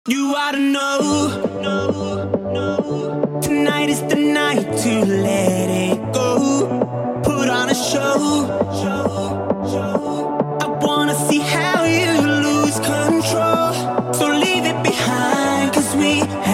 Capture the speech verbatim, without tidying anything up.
You ought to know, know, know. Tonight is the night to let it go. Put on a show, show, show. I wanna see how you lose control. So leave it behind, 'cause we